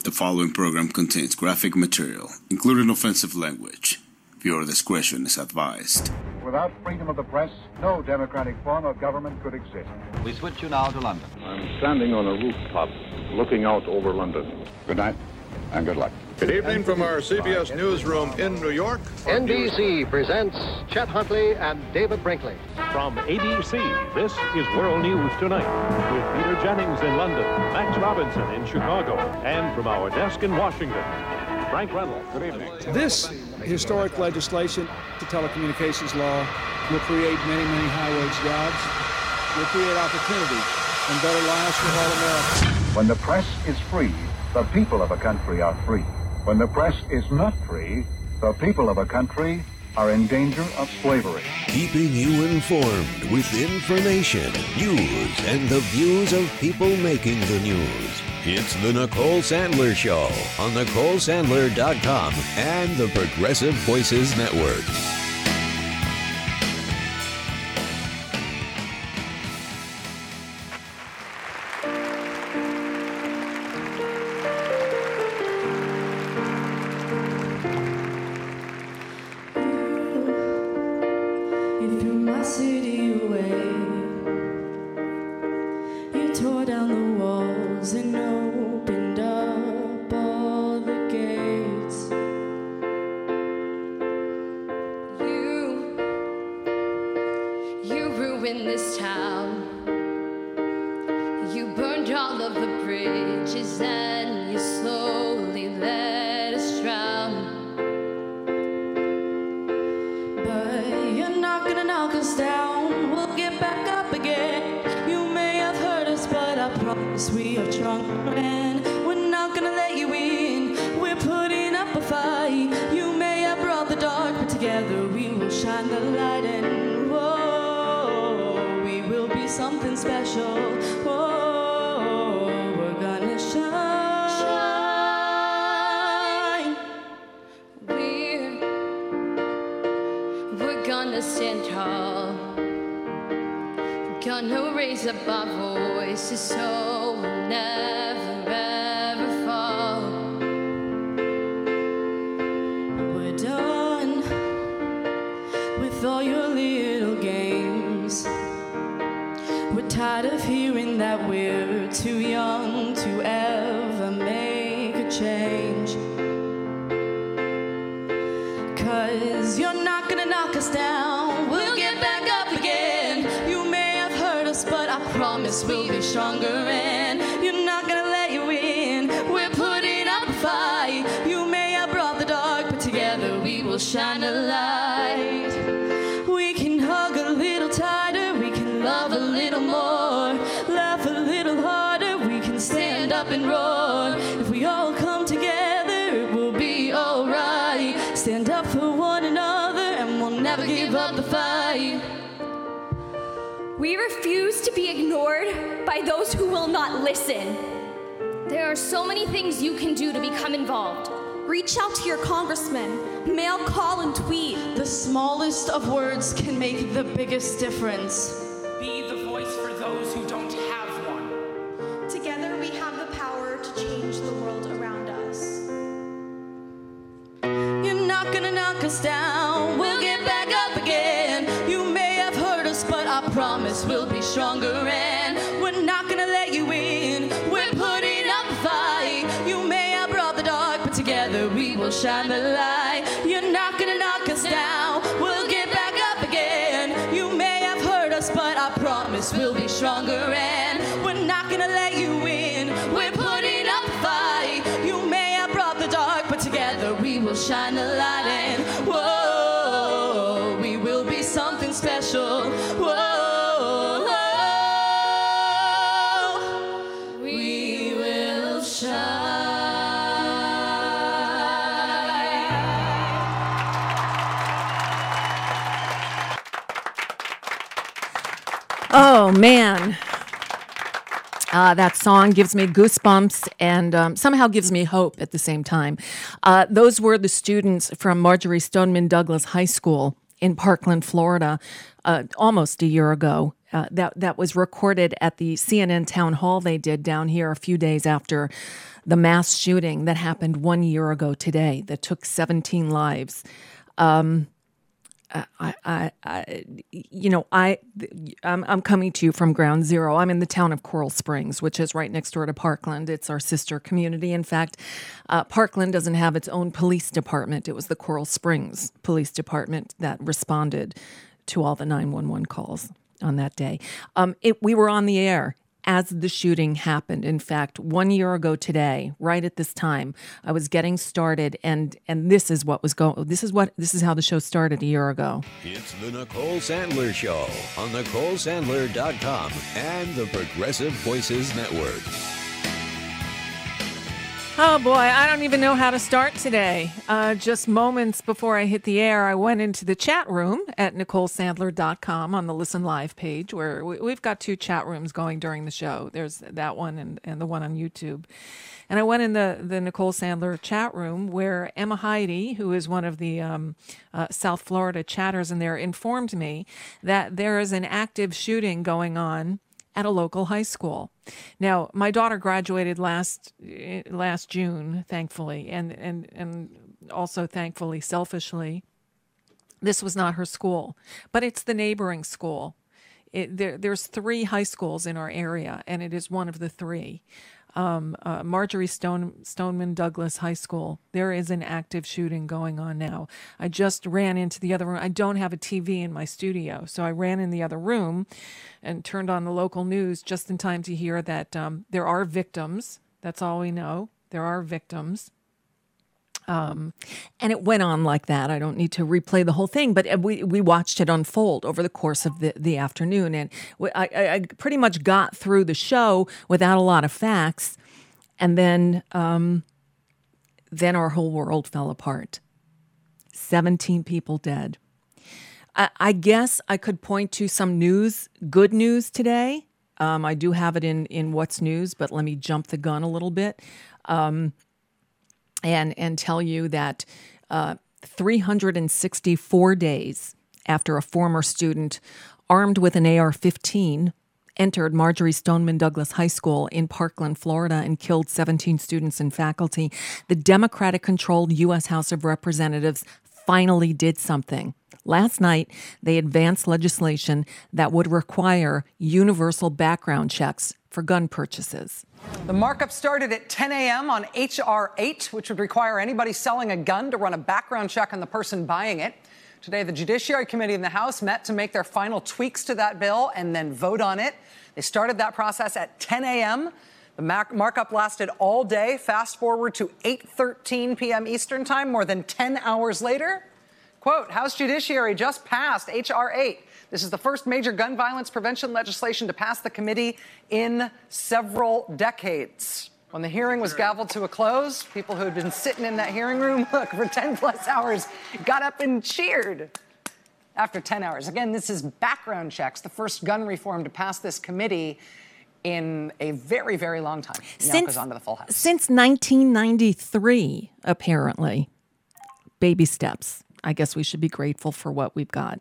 The following program contains graphic material, including offensive language. Viewer discretion is advised. Without freedom of the press, no democratic form of government could exist. We switch you now to London. I'm standing on a rooftop looking out over London. Good night and good luck. Good evening from our CBS newsroom in New York. NBC presents Chet Huntley and David Brinkley. From ABC, this is World News Tonight with Peter Jennings in London, Max Robinson in Chicago, and from our desk in Washington, Frank Reynolds. Good evening. This historic legislation, the telecommunications law, will create many, many high-wage jobs, will create opportunity and better lives for all Americans. When the press is free, the people of a country are free. When the press is not free, the people of a country are in danger of slavery. Keeping you informed with information, news, and the views of people making the news. It's the Nicole Sandler Show on NicoleSandler.com and the Progressive Voices Network. Shine a light. We can hug a little tighter. We can love a little more. Laugh a little harder. We can stand up and roar. If we all come together, it will be alright. Stand up for one another and we'll never give up the fight. We refuse to be ignored by those who will not listen. There are so many things you can do to become involved. Reach out to your congressman, mail, call, and tweet. The smallest of words can make the biggest difference. Be the voice for those who don't have one. Together we have the power to change the world around us. You're not gonna knock us down, we'll get back up again. You may have hurt us, but I promise we'll be stronger, and we're not gonna let you in. We're putting up a fight. You may have brought the dark, but together we will shine the light. You're not gonna knock us down, we'll get back up again. You may have hurt us, but I promise we'll be stronger, and we're not gonna let you in. We're putting up a fight. You may have brought the dark, but together we will shine the light, and whoa, we will be something special. Whoa. Oh, man. That song gives me goosebumps and somehow gives me hope at the same time. Those were the students from Marjory Stoneman Douglas High School in Parkland, Florida, almost a year ago. That was recorded at the CNN town hall they did down here a few days after the mass shooting that happened 1 year ago today that took 17 lives. I'm coming to you from ground zero. I'm in the town of Coral Springs, which is right next door to Parkland. It's our sister community. In fact, Parkland doesn't have its own police department. It was the Coral Springs Police Department that responded to all the 911 calls on that day. We were on the air as the shooting happened. In fact, 1 year ago today, right at this time, I was getting started, and this is what was going. This is how the show started a year ago. It's the Nicole Sandler Show on NicoleSandler.com and the Progressive Voices Network. Oh boy, I don't even know how to start today. Just moments before I hit the air, I went into the chat room at NicoleSandler.com on the Listen Live page, where we've got 2 chat rooms going during the show. There's that one and the one on YouTube. And I went in the Nicole Sandler chat room where Emma Heidi, who is one of the South Florida chatters in there, informed me that there is an active shooting going on at a local high school. Now, my daughter graduated last June, thankfully, and also thankfully, selfishly, this was not her school, but it's the neighboring school. There's 3 high schools in our area, and it is one of the 3. Marjorie Stoneman Douglas High School. There is an active shooting going on now. I just ran into the other room. I don't have a TV in my studio, so I ran in the other room and turned on the local news just in time to hear that there are victims. That's all we know. There are victims. And it went on like that. I don't need to replay the whole thing, but we watched it unfold over the course of the afternoon. And I pretty much got through the show without a lot of facts. And then our whole world fell apart. 17 people dead. I guess I could point to some good news today. I do have it in What's News, but let me jump the gun a little bit. And tell you that 364 days after a former student armed with an AR-15 entered Marjorie Stoneman Douglas High School in Parkland, Florida, and killed 17 students and faculty, the Democratic-controlled U.S. House of Representatives finally did something. Last night, they advanced legislation that would require universal background checks for gun purchases. The markup started at 10 a.m. on H.R. 8, which would require anybody selling a gun to run a background check on the person buying it. Today, the Judiciary Committee in the House met to make their final tweaks to that bill and then vote on it. They started that process at 10 a.m. The markup lasted all day. Fast forward to 8:13 p.m. Eastern Time, more than 10 hours later. Quote, House Judiciary just passed H.R. 8. This is the first major gun violence prevention legislation to pass the committee in several decades. When the hearing was gavelled to a close, people who had been sitting in that hearing room, for 10 plus hours, got up and cheered after 10 hours. Again, this is background checks, the first gun reform to pass this committee in a very, very long time. Now it goes on to the full House. Since 1993, apparently. Baby steps. I guess we should be grateful for what we've got.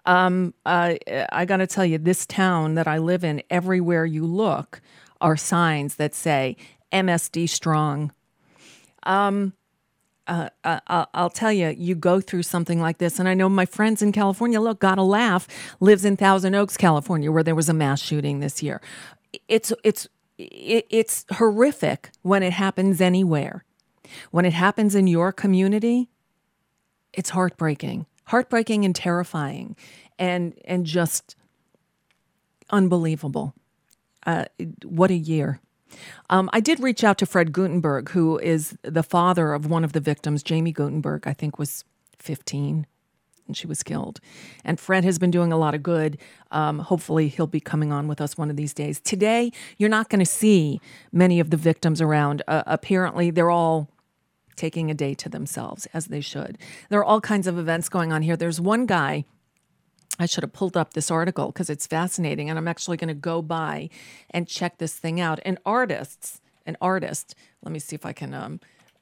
I got to tell you, this town that I live in, everywhere you look are signs that say MSD strong. I'll tell you, you go through something like this, and I know my friends in California, look, gotta laugh, lives in Thousand Oaks, California, where there was a mass shooting this year. It's horrific when it happens anywhere. When it happens in your community, it's heartbreaking and terrifying, and just unbelievable. What a year. I did reach out to Fred Gutenberg, who is the father of one of the victims. Jamie Gutenberg, I think, was 15, and she was killed. And Fred has been doing a lot of good. Hopefully, he'll be coming on with us one of these days. Today, you're not going to see many of the victims around. Apparently, they're all taking a day to themselves, as they should. There are all kinds of events going on here. There's one guy, I should have pulled up this article because it's fascinating, and I'm actually going to go by and check this thing out. An artist, let me see if I can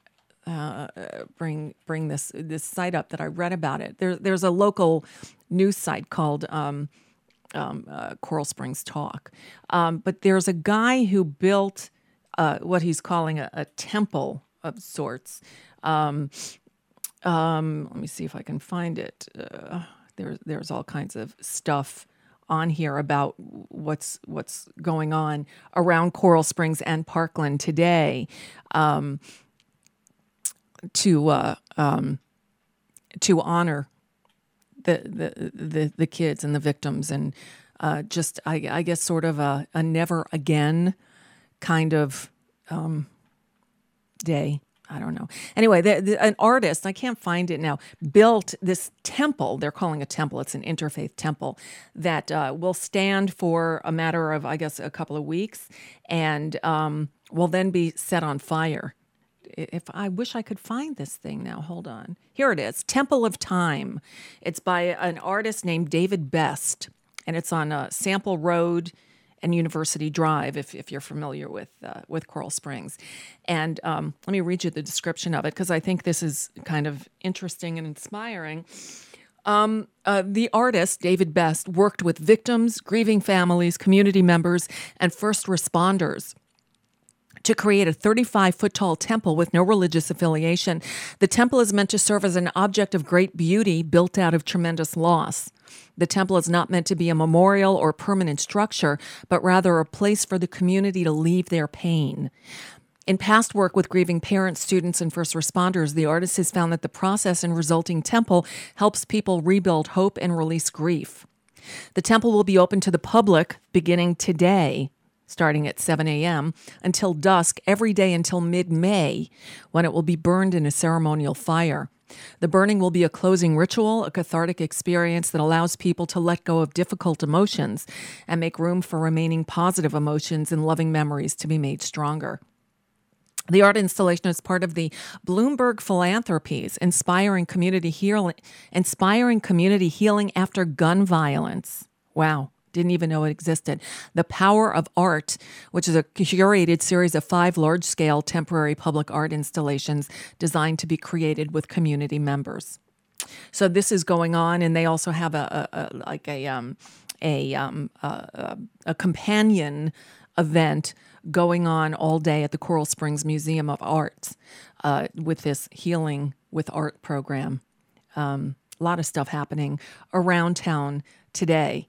bring this site up that I read about it. There's a local news site called Coral Springs Talk. But there's a guy who built what he's calling a temple of sorts. Let me see if I can find it. There's all kinds of stuff on here about what's going on around Coral Springs and Parkland today, to honor the kids and the victims, and just I guess sort of a never again kind of day. I don't know. Anyway, an artist, I can't find it now, built this temple. They're calling a temple. It's an interfaith temple that will stand for a matter of, I guess, a couple of weeks, and will then be set on fire. If I wish I could find this thing now. Hold on. Here it is, Temple of Time. It's by an artist named David Best, and it's on Sample Road and University Drive, if you're familiar with Coral Springs. And let me read you the description of it, because I think this is kind of interesting and inspiring. The artist, David Best, worked with victims, grieving families, community members, and first responders to create a 35-foot-tall temple with no religious affiliation. The temple is meant to serve as an object of great beauty built out of tremendous loss. The temple is not meant to be a memorial or permanent structure, but rather a place for the community to leave their pain. In past work with grieving parents, students, and first responders, the artist has found that the process and resulting temple helps people rebuild hope and release grief. The temple will be open to the public beginning today, starting at 7 a.m., until dusk every day until mid-May, when it will be burned in a ceremonial fire. The burning will be a closing ritual, a cathartic experience that allows people to let go of difficult emotions and make room for remaining positive emotions and loving memories to be made stronger. The art installation is part of the Bloomberg Philanthropies, inspiring community healing after gun violence. Wow. Didn't even know it existed. The Power of Art, which is a curated series of 5 large-scale temporary public art installations designed to be created with community members. So this is going on, and they also have a companion event going on all day at the Coral Springs Museum of Arts with this Healing with Art program. A lot of stuff happening around town today.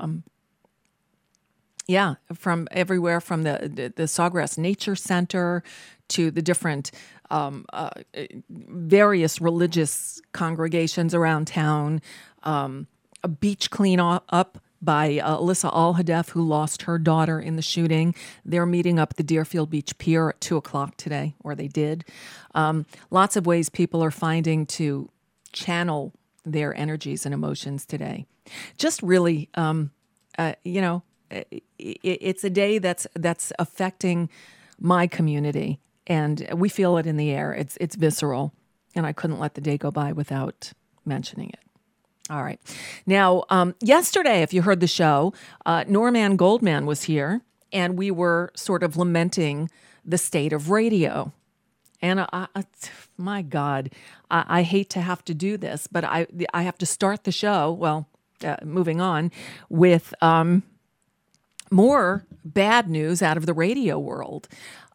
Yeah, from everywhere, from the Sawgrass Nature Center to the different various religious congregations around town. A beach clean up by Alyssa Al-Hadef, who lost her daughter in the shooting. They're meeting up at the Deerfield Beach Pier at 2 o'clock today, or they did. Lots of ways people are finding to channel their energies and emotions today. Just really, it's a day that's affecting my community, and we feel it in the air. It's visceral, and I couldn't let the day go by without mentioning it. All right. Now, yesterday, if you heard the show, Norman Goldman was here, and we were sort of lamenting the state of radio. And my God, I hate to have to do this, but I have to start the show, well, moving on, with more bad news out of the radio world.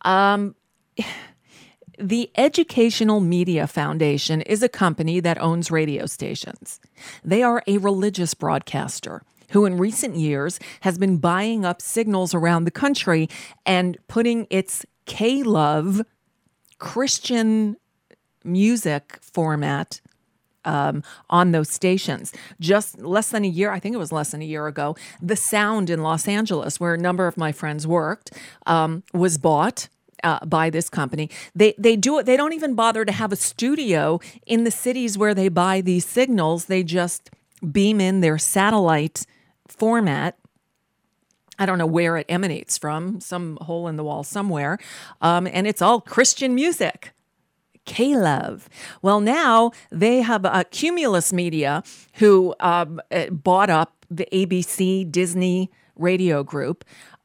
The Educational Media Foundation is a company that owns radio stations. They are a religious broadcaster who in recent years has been buying up signals around the country and putting its K-Love Christian music format on those stations. Just less than a year, I think it was less than a year ago, The Sound in Los Angeles, where a number of my friends worked, was bought by this company. They do it. They don't even bother to have a studio in the cities where they buy these signals. They just beam in their satellite format. I don't know where it emanates from, some hole in the wall somewhere. And it's all Christian music. K-Love. Well, now they have Cumulus Media, who bought up the ABC Disney radio group,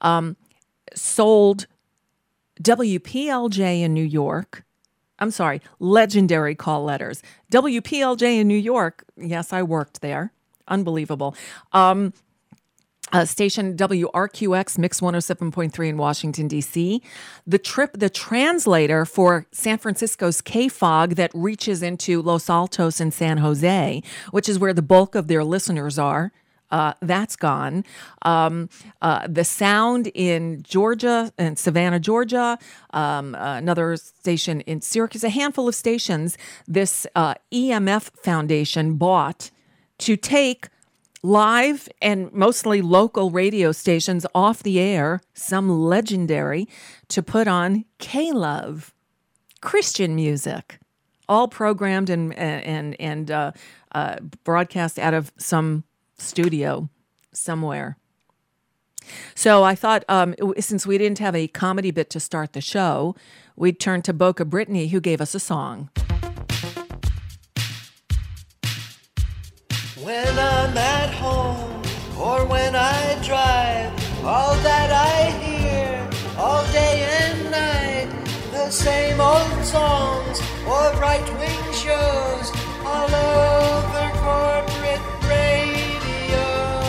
sold WPLJ in New York. I'm sorry, Legendary Call Letters. WPLJ in New York. Yes, I worked there. Unbelievable. Station WRQX Mix 107.3 in Washington, D.C. The translator for San Francisco's KFOG that reaches into Los Altos and San Jose, which is where the bulk of their listeners are. That's gone. The sound in Georgia and Savannah, Georgia, another station in Syracuse, a handful of stations this EMF Foundation bought to take live and mostly local radio stations off the air, some legendary, to put on K-Love, Christian music, all programmed and broadcast out of some studio somewhere. So I thought, since we didn't have a comedy bit to start the show, we'd turn to Boca Brittany, who gave us a song. When I'm at home or when I drive, all that I hear all day and night, the same old songs or right-wing shows all over corporate radio.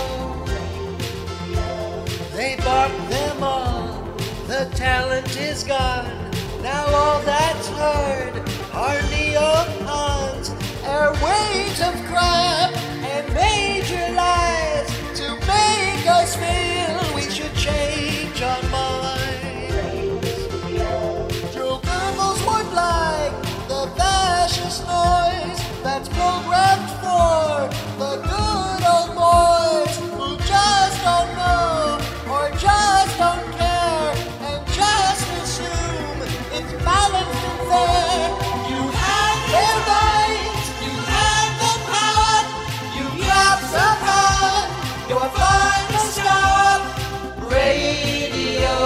They bought them all, the talent is gone. Now all that's heard are neocons, airwaves of crap and major lies to make us feel we should change our minds. Joe Goebbels would like the fascist noise that's programmed for the good old boys who just don't know or just don't care and just assume it's balanced and fair. You have their rights, you have the power, you grab the hand, you're fine to stop radio.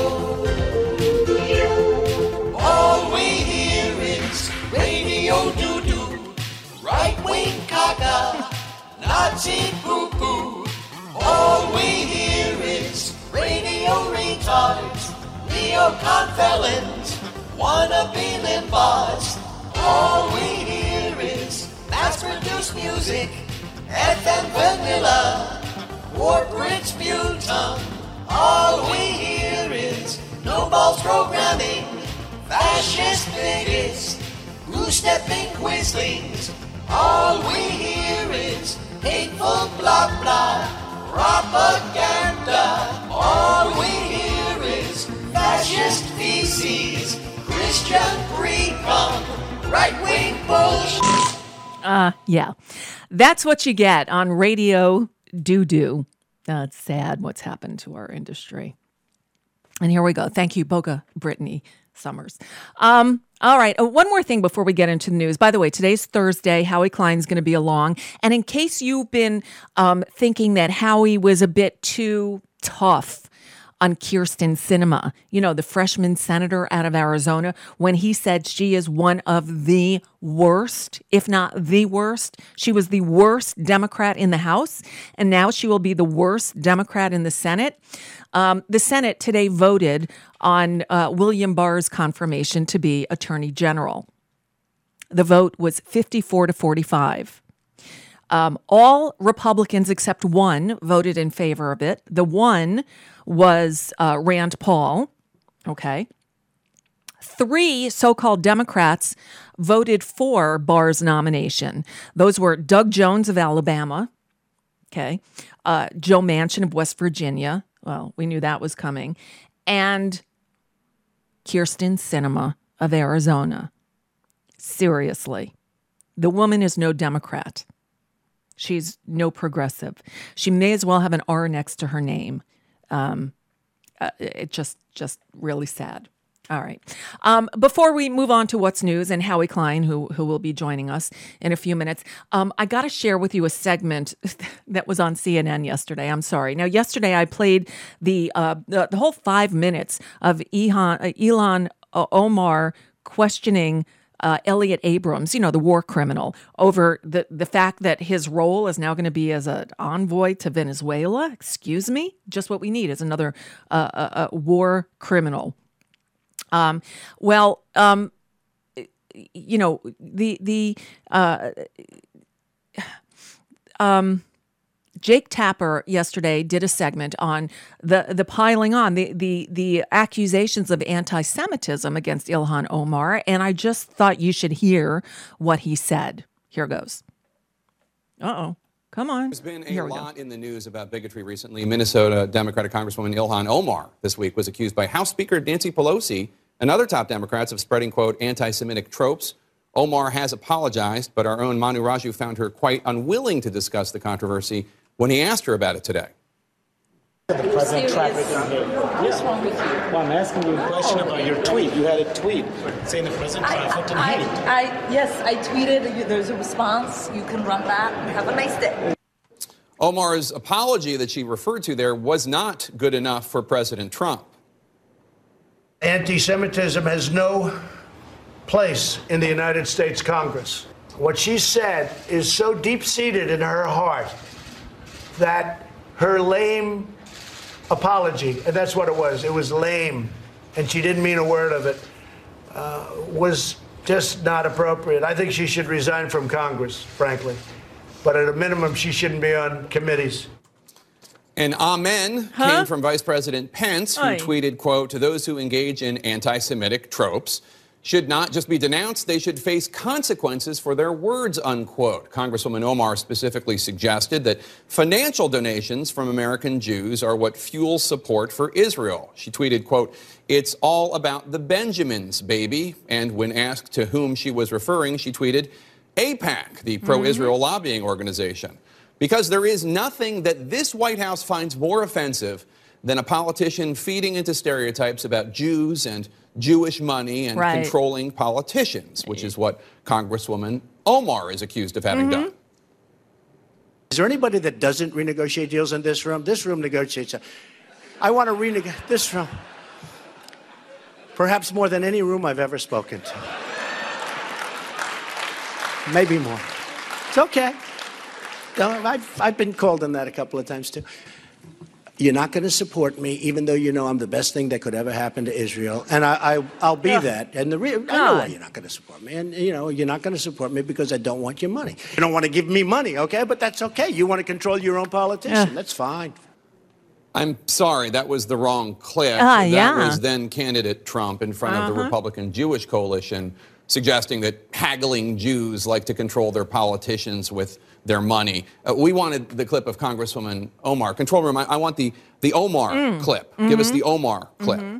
All we hear is radio doo-doo, right-wing caca, Nazi poo-poo. All we hear is radio retards, neocon felons, wannabe limbars. All we hear is mass-produced music, FM vanilla, corporate sputum. All we hear is no balls programming, fascist bigots, goose-stepping quislings. All we hear is hateful blah blah, propaganda. All we hear is fascist feces, Christian pre-cum, right-wing bullshit. Yeah. That's what you get on Radio Doo-Doo. It's sad what's happened to our industry. And here we go. Thank you, Boca Brittany Summers. All right. One more thing before we get into the news. By the way, today's Thursday. Howie Klein's going to be along. And in case you've been thinking that Howie was a bit too tough on Kyrsten Sinema, you know, the freshman senator out of Arizona, when he said she is one of the worst, if not the worst. She was the worst Democrat in the House, and now she will be the worst Democrat in the Senate. The Senate today voted on William Barr's confirmation to be Attorney General. The vote was 54-45. All Republicans except one voted in favor of it. The one was Rand Paul. Okay. 3 so-called Democrats voted for Barr's nomination. Those were Doug Jones of Alabama. Okay. Joe Manchin of West Virginia. Well, we knew that was coming. And Kyrsten Sinema of Arizona. Seriously. The woman is no Democrat. She's no progressive. She may as well have an R next to her name. It just really sad. All right. Before we move on to what's news and Howie Klein, who will be joining us in a few minutes, I got to share with you a segment that was on CNN yesterday. I'm sorry. Now, yesterday I played the whole 5 minutes of Ilhan Omar questioning Elliot Abrams, you know, the war criminal, over the fact that his role is now going to be as an envoy to Venezuela. Excuse me? Just what we need is another war criminal. You know, Jake Tapper yesterday did a segment on the piling on, the accusations of anti-Semitism against Ilhan Omar, and I just thought you should hear what he said. Here goes. Uh-oh. Come on. There's been a lot in the news about bigotry recently. Minnesota Democratic Congresswoman Ilhan Omar this week was accused by House Speaker Nancy Pelosi and other top Democrats of spreading, quote, anti-Semitic tropes. Omar has apologized, but our own Manu Raju found her quite unwilling to discuss the controversy when he asked her about it today. The president traffic in here. What's wrong with you? Well, I'm asking you a question about your tweet. You had a tweet saying the president trafficked in hate. Yes, I tweeted. There's a response. You can run that. Have a nice day. Omar's apology that she referred to there was not good enough for President Trump. Anti-Semitism has no place in the United States Congress. What she said is so deep-seated in her heart that her lame apology, and that's what it was lame, and she didn't mean a word of it, was just not appropriate. I think she should resign from Congress, frankly. But at a minimum, she shouldn't be on committees. An amen came from Vice President Pence, who tweeted, quote, to those who engage in anti-Semitic tropes should not just be denounced, they should face consequences for their words, unquote. Congresswoman Omar specifically suggested that financial donations from American Jews are what fuels support for Israel. She tweeted, quote, it's all about the Benjamins, baby. And when asked to whom she was referring, she tweeted, AIPAC, the pro-Israel lobbying organization. Because there is nothing that this White House finds more offensive than a politician feeding into stereotypes about Jews and Jewish money and controlling politicians, which is what Congresswoman Omar is accused of having done. Is there anybody that doesn't renegotiate deals in this room? This room negotiates. I want to renegotiate this room. Perhaps more than any room I've ever spoken to. Maybe more. It's okay. I've been called on that a couple of times, too. You're not going to support me, even though you know I'm the best thing that could ever happen to Israel. And I'll be that. And I know why you're not going to support me. And, you know, you're not going to support me because I don't want your money. You don't want to give me money, okay? But that's okay. You want to control your own politician. That's fine. I'm sorry, that was the wrong clip. That was then candidate Trump in front of the Republican Jewish coalition, suggesting that haggling Jews like to control their politicians with their money. We wanted the clip of Congresswoman Omar. Control room, I want the Omar clip. Give us the Omar clip.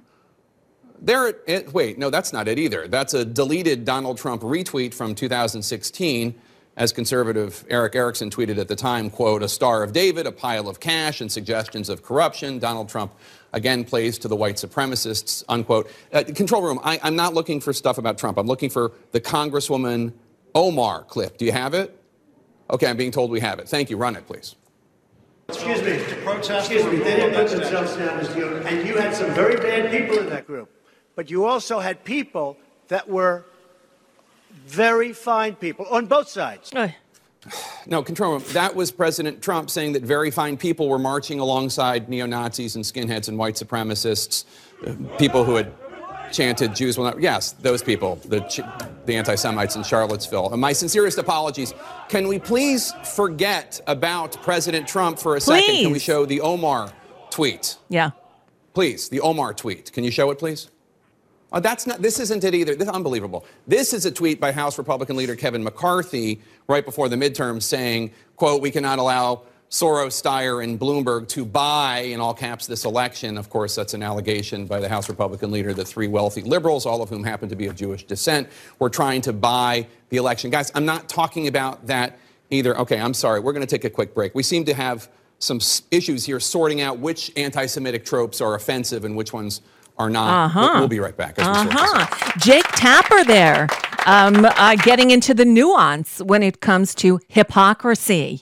Wait, no, that's not it either. That's a deleted Donald Trump retweet from 2016, as conservative Eric Erickson tweeted at the time, quote, a Star of David, a pile of cash, and suggestions of corruption. Donald Trump again plays to the white supremacists, unquote. Control room, I'm not looking for stuff about Trump. I'm looking for the Congresswoman Omar clip. Do you have it? Okay, I'm being told we have it. Thank you. Run it, please. Excuse me. Excuse me. They didn't put themselves down as you. And you had some very bad people in that group. But you also had people that were very fine people on both sides. No, control room. That was President Trump saying that very fine people were marching alongside neo-Nazis and skinheads and white supremacists, people who had chanted Jews will not. Yes, those people, the anti-Semites in Charlottesville. And my sincerest apologies. Can we please forget about President Trump for a second? Can we show the Omar tweet? Yeah. Please, the Omar tweet. Can you show it, please? Oh, this isn't it either. This is unbelievable. This is a tweet by House Republican leader Kevin McCarthy right before the midterms saying, quote, we cannot allow Soros, Steyer, and Bloomberg to buy, in all caps, this election. Of course, that's an allegation by the House Republican leader that three wealthy liberals, all of whom happen to be of Jewish descent, were trying to buy the election. Guys, I'm not talking about that either. Okay, I'm sorry. We're going to take a quick break. We seem to have some issues here sorting out which anti-Semitic tropes are offensive and which ones are not. We'll be right back. Jake Tapper there, getting into the nuance when it comes to hypocrisy.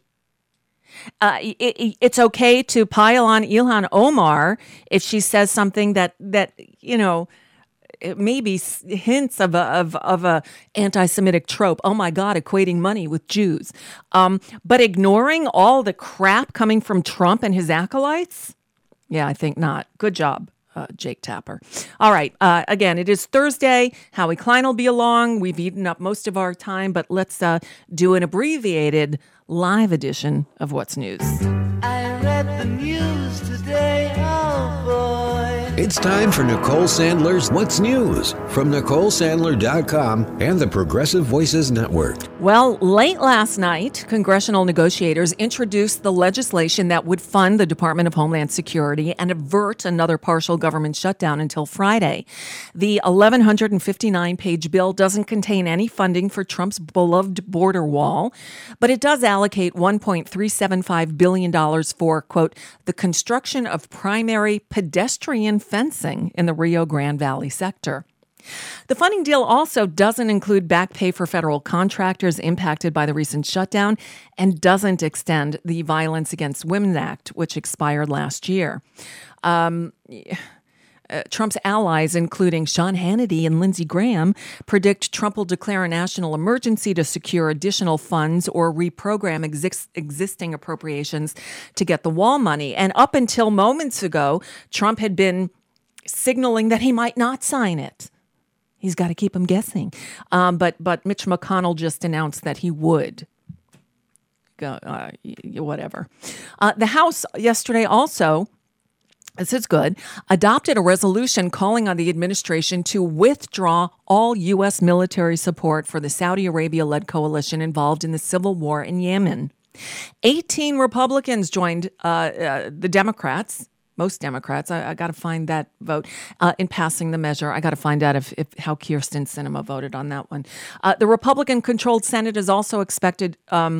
It's okay to pile on Ilhan Omar if she says something that you know, maybe hints of a anti-Semitic trope. Oh my God, equating money with Jews. But ignoring all the crap coming from Trump and his acolytes? Yeah, I think not. Good job. Jake Tapper. All right. Again, it is Thursday. Howie Klein will be along. We've eaten up most of our time, but let's do an abbreviated live edition of What's News. I read the news today, oh boy. It's time for Nicole Sandler's What's News from NicoleSandler.com and the Progressive Voices Network. Well, late last night, congressional negotiators introduced the legislation that would fund the Department of Homeland Security and avert another partial government shutdown until Friday. The 1,159-page bill doesn't contain any funding for Trump's beloved border wall, but it does allocate $1.375 billion for, quote, the construction of primary pedestrian fencing in the Rio Grande Valley sector. The funding deal also doesn't include back pay for federal contractors impacted by the recent shutdown and doesn't extend the Violence Against Women Act, which expired last year. Trump's allies, including Sean Hannity and Lindsey Graham, predict Trump will declare a national emergency to secure additional funds or reprogram existing appropriations to get the wall money. And up until moments ago, Trump had been signaling that he might not sign it. He's got to keep him guessing. But Mitch McConnell just announced that he would. Whatever. The House yesterday also, this is good, adopted a resolution calling on the administration to withdraw all U.S. military support for the Saudi Arabia-led coalition involved in the civil war in Yemen. 18 Republicans joined the Democrats. Most Democrats, I got to find that vote in passing the measure. I got to find out if how Kyrsten Sinema voted on that one. The Republican-controlled Senate is also expected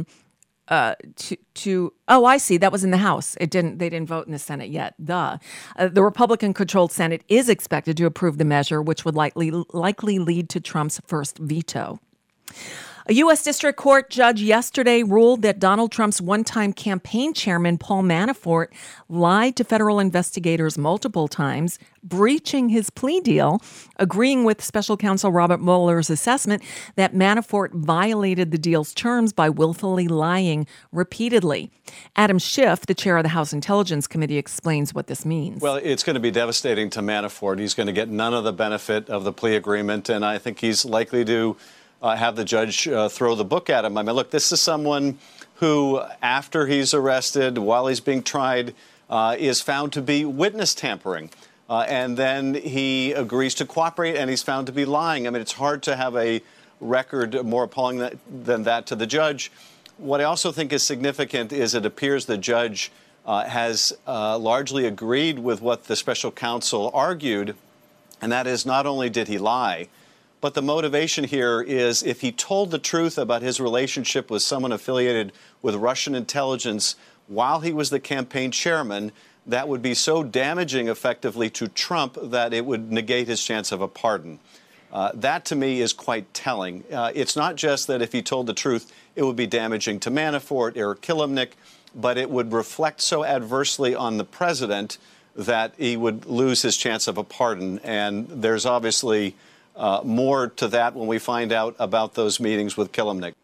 Oh, I see. That was in the House. They didn't vote in the Senate yet. The Republican-controlled Senate is expected to approve the measure, which would likely lead to Trump's first veto. A U.S. District Court judge yesterday ruled that Donald Trump's one-time campaign chairman, Paul Manafort, lied to federal investigators multiple times, breaching his plea deal, agreeing with special counsel Robert Mueller's assessment that Manafort violated the deal's terms by willfully lying repeatedly. Adam Schiff, the chair of the House Intelligence Committee, explains what this means. Well, it's going to be devastating to Manafort. He's going to get none of the benefit of the plea agreement, and I think he's likely to have the judge throw the book at him. I mean, look, this is someone who, after he's arrested, while he's being tried, is found to be witness tampering. And then he agrees to cooperate, and he's found to be lying. I mean, it's hard to have a record more appalling than that to the judge. What I also think is significant is it appears the judge has largely agreed with what the special counsel argued, and that is not only did he lie, but the motivation here is if he told the truth about his relationship with someone affiliated with Russian intelligence while he was the campaign chairman, that would be so damaging effectively to Trump that it would negate his chance of a pardon. That, to me, is quite telling. It's not just that if he told the truth, it would be damaging to Manafort or Kilimnik, but it would reflect so adversely on the president that he would lose his chance of a pardon. And there's obviously more to that when we find out about those meetings with Kilimnik.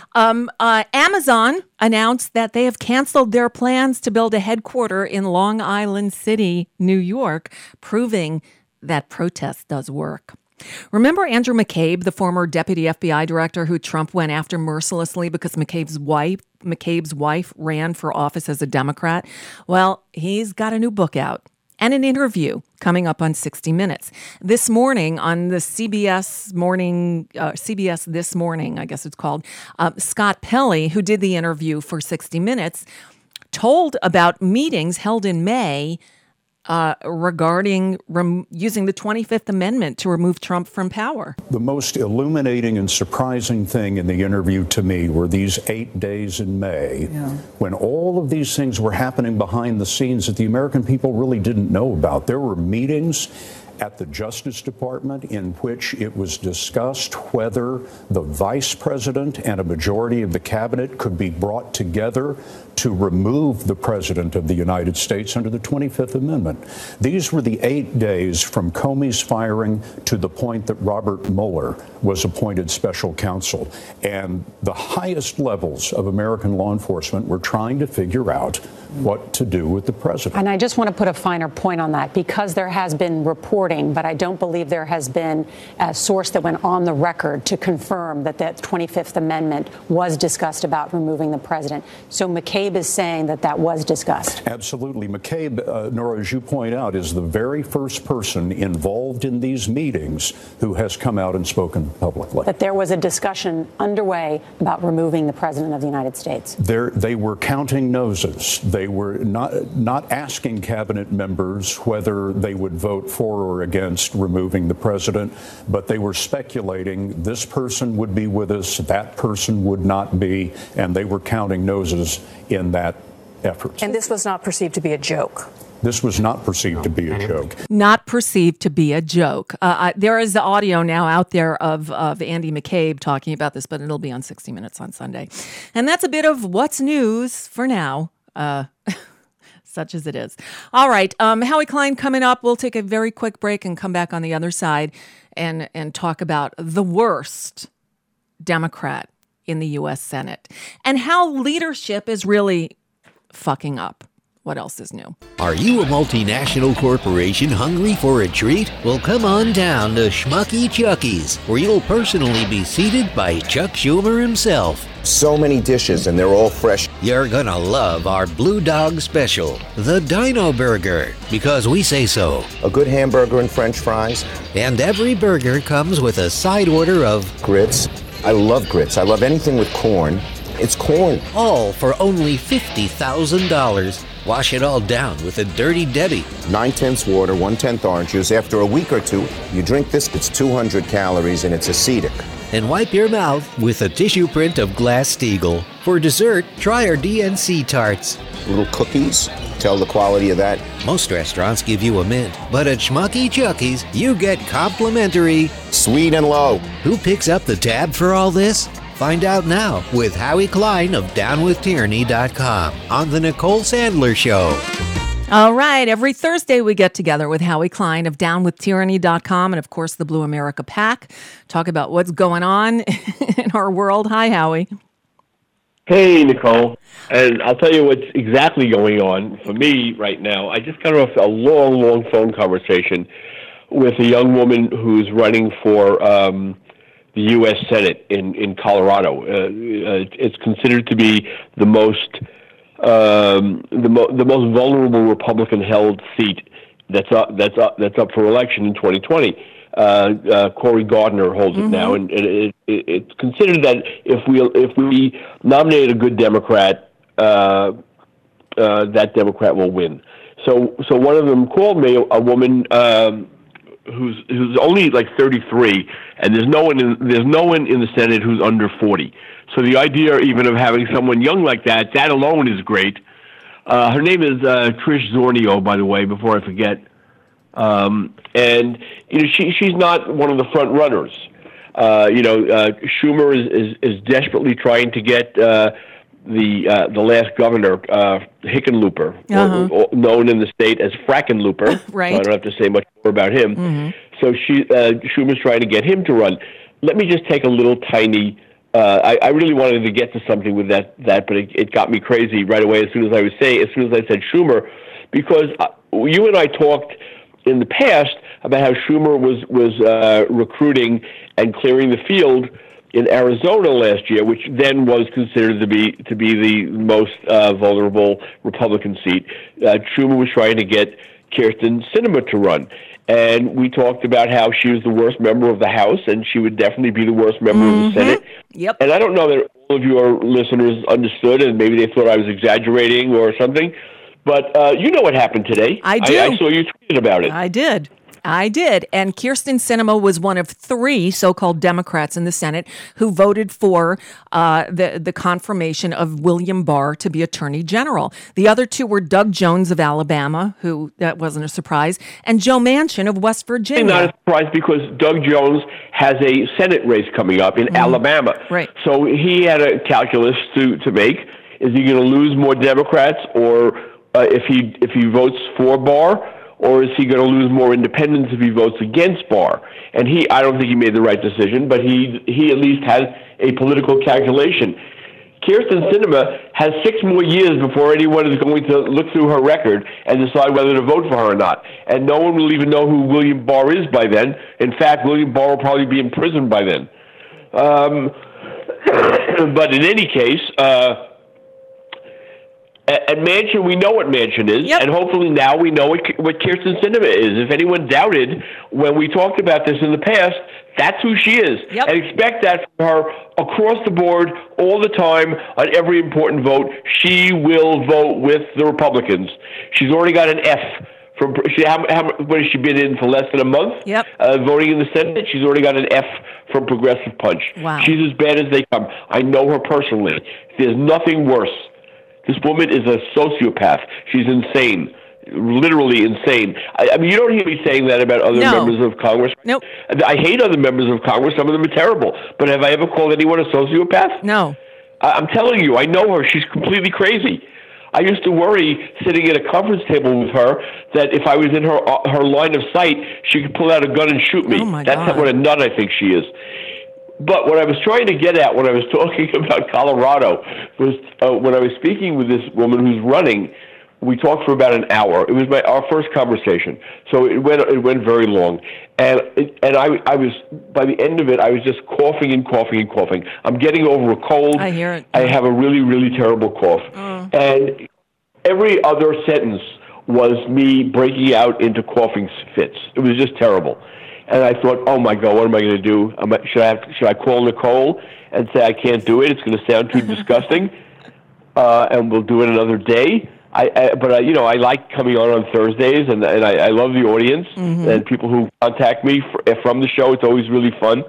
Amazon announced that they have canceled their plans to build a headquarters in Long Island City, New York, proving that protest does work. Remember Andrew McCabe, the former deputy FBI director who Trump went after mercilessly because McCabe's wife ran for office as a Democrat? Well, he's got a new book out and an interview coming up on 60 Minutes. This morning on the CBS This Morning, I guess it's called, Scott Pelley, who did the interview for 60 Minutes, told about meetings held in May regarding using the 25th Amendment to remove Trump from power. The most illuminating and surprising thing in the interview to me were these 8 days in May when all of these things were happening behind the scenes that the American people really didn't know about. There were meetings at the Justice Department in which it was discussed whether the vice president and a majority of the cabinet could be brought together to remove the President of the United States under the 25th Amendment. These were the 8 days from Comey's firing to the point that Robert Mueller was appointed special counsel. And the highest levels of American law enforcement were trying to figure out what to do with the president. And I just want to put a finer point on that, because there has been reporting, but I don't believe there has been a source that went on the record to confirm that the 25th Amendment was discussed about removing the president. So McCabe is saying that that was discussed. Absolutely. McCabe, Nora, as you point out, is the very first person involved in these meetings who has come out and spoken publicly. That there was a discussion underway about removing the president of the United States. They were counting noses. They were not asking cabinet members whether they would vote for or against removing the president, but they were speculating this person would be with us, that person would not be, and they were counting noses in that effort. And this was not perceived to be a joke. This was not perceived to be a joke. Not perceived to be a joke. There is the audio now out there of Andy McCabe talking about this, but it'll be on 60 Minutes on Sunday. And that's a bit of what's news for now. Such as it is. All right. Howie Klein coming up. We'll take a very quick break and come back on the other side and talk about the worst Democrat in the U.S. Senate and how leadership is really fucking up. What else is new? Are you a multinational corporation hungry for a treat? Well, come on down to Schmucky Chucky's, where you'll personally be seated by Chuck Schumer himself. So many dishes, and they're all fresh. You're gonna love our Blue Dog Special, the Dino Burger, because we say so. A good hamburger and French fries. And every burger comes with a side order of grits. I love grits. I love anything with corn. It's corn. All for only $50,000. Wash it all down with a Dirty Debbie. 9/10 water, 1/10 orange juice. After a week or two, you drink this. It's 200 calories and it's acetic. And wipe your mouth with a tissue print of Glass-Steagall. For dessert, try our DNC tarts. Little cookies. Tell the quality of that. Most restaurants give you a mint, but at Schmucky Chucky's, you get complimentary sweet and low. Who picks up the tab for all this? Find out now with Howie Klein of DownWithTyranny.com on The Nicole Sandler Show. All right. Every Thursday we get together with Howie Klein of DownWithTyranny.com and, of course, the Blue America PAC. Talk about what's going on in our world. Hi, Howie. Hey, Nicole. And I'll tell you what's exactly going on for me right now. I just got off a long phone conversation with a young woman who's running for the U.S. Senate in Colorado. It's considered to be the most vulnerable Republican-held seat that's up for election in 2020. Cory Gardner holds it now, and it's considered that if we nominate a good Democrat, that Democrat will win. So one of them called me, a woman who's only like 33, and there's no one in the Senate who's under 40. So the idea even of having someone young like that alone is great. Her name is Trish Zornio, by the way, before I forget. And she's not one of the front runners. Schumer is desperately trying to get the last governor, Hickenlooper, known in the state as Frackenlooper. Right. So I don't have to say much more about him. Mm-hmm. So Schumer's trying to get him to run. Let me just take a little tiny. I really wanted to get to something with that, but it got me crazy right away as soon as I said Schumer, because you and I talked in the past about how Schumer was recruiting and clearing the field in Arizona last year, which then was considered to be the most vulnerable Republican seat. Schumer was trying to get Kyrsten Sinema to run. And we talked about how she was the worst member of the House, and she would definitely be the worst member of the Senate. Yep. And I don't know that all of your listeners understood, and maybe they thought I was exaggerating or something. But you know what happened today. I do. I saw you tweeting about it. I did. And Kyrsten Sinema was one of 3 so-called Democrats in the Senate who voted for the confirmation of William Barr to be Attorney General. The other 2 were Doug Jones of Alabama, who that wasn't a surprise, and Joe Manchin of West Virginia. Not a surprise because Doug Jones has a Senate race coming up in Alabama. Right. So he had a calculus to make. Is he going to lose more Democrats, or if he votes for Barr, or is he going to lose more independents if he votes against Barr? And I don't think he made the right decision, but he at least has a political calculation. Kyrsten Sinema has 6 more years before anyone is going to look through her record and decide whether to vote for her or not. And no one will even know who William Barr is by then. In fact, William Barr will probably be in prison by then. But in any case, at Manchin, we know what Manchin is, and hopefully now we know what Kyrsten Sinema is. If anyone doubted when we talked about this in the past, that's who she is. And expect that from her across the board, all the time, on every important vote. She will vote with the Republicans. She's already got an F. What has she been in for less than a month? Voting in the Senate, she's already got an F from Progressive Punch. Wow. She's as bad as they come. I know her personally. There's nothing worse. This woman is a sociopath. She's insane. Literally insane. I mean, you don't hear me saying that about other members of Congress. Nope. I hate other members of Congress. Some of them are terrible. But have I ever called anyone a sociopath? No. I'm telling you, I know her. She's completely crazy. I used to worry sitting at a conference table with her that if I was in her line of sight, she could pull out a gun and shoot me. Oh my That's God. what a nut I think she is. But what I was trying to get at when I was talking about Colorado was when I was speaking with this woman who's running, we talked for about an hour. It was our first conversation, so it went very long, and I was by the end of it, I was just coughing and coughing and coughing. I'm getting over a cold. I hear it. I have a really, really terrible cough, and every other sentence was me breaking out into coughing fits. It was just terrible, and I thought, oh my God, what am I going to do? Should I call Nicole and say I can't do it? It's going to sound too disgusting, and we'll do it another day. But I like coming on Thursdays, and I love the audience and people who contact me from the show. It's always really fun.